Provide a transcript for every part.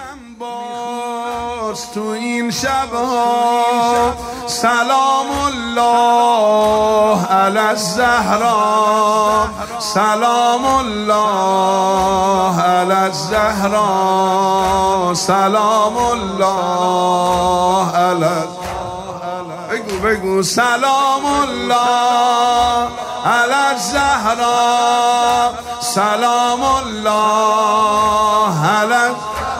باز تو این شبها سلام الله علی الزهرا، سلام الله علی الزهرا، سلام الله علی، بگو سلام الله علی الزهرا، سلام الله علی.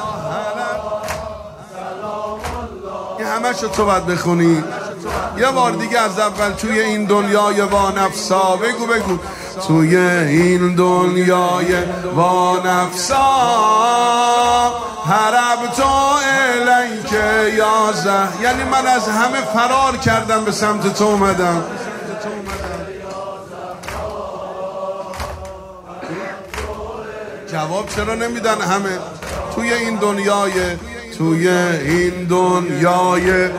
این همه شو تو باید بخونی یه بار دیگه از اول. توی این دنیای وانفسا، بگو توی این دنیای وانفسا هربت الیک یا زهر، یعنی من از همه فرار کردم به سمت تو اومدم. جواب چرا نمیدن همه؟ توی این دنیای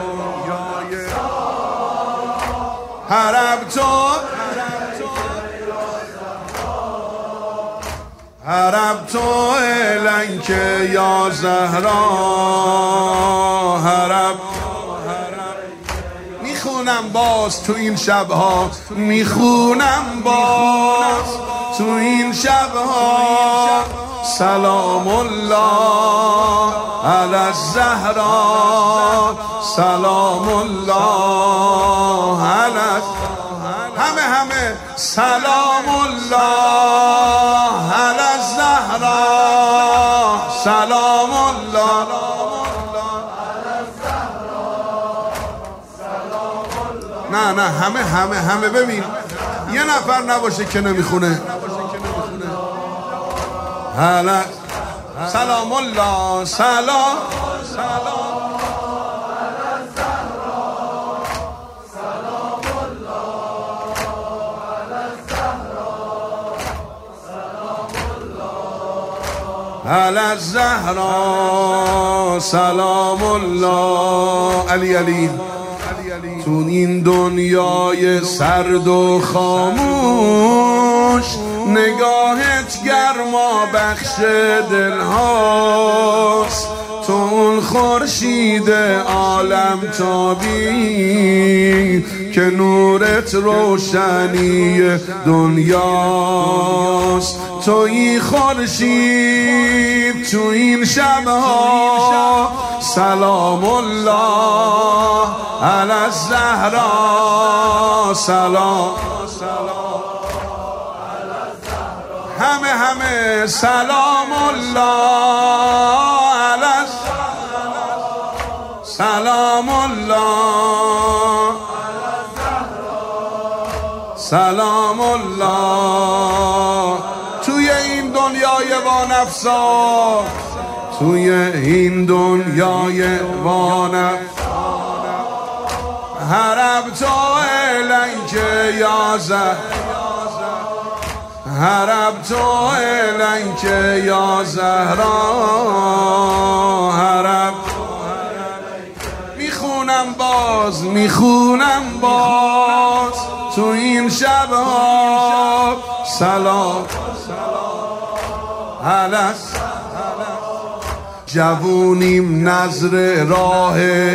هربت الیک یا زهرا، میخونم باز تو این شبها، میخونم باز تو این شبها سلام الله علی الزهرا، سلام الله علی، همه سلام الله علی الزهرا، سلام الله نه همه ببین یه نفر نباشه که نمیخونه. هلا سلام الله، سلام علی الزهرا، سلام الله علی. تو این دنیای سرد و خاموش نگاهت گرما بخش دلهاست، تو اون خورشید عالم تابی که نورت روشنی دنیاست. توی خورشید تو این شبها سلام الله علی الزهرا، سلام همه سلام الله علی، سلام الله، سلام الله. توی این دنیای وانفسا، توی این دنیای وانفسا هربت الیک یا زهرا، هربت الیک یا زهرا، میخونم باز تو این شبها سلام علی. جوونیم نظر راه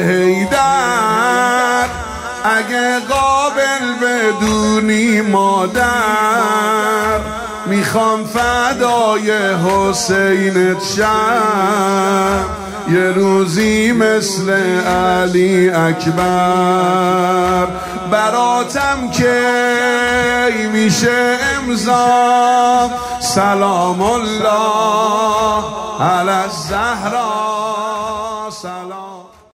حیدر، اگه قابل بدونی مادر، میخوام فدای حسینت شم یه روزی مثل علی اکبر. براتم کی میشه امضا سلام الله علی الزهرا، سلام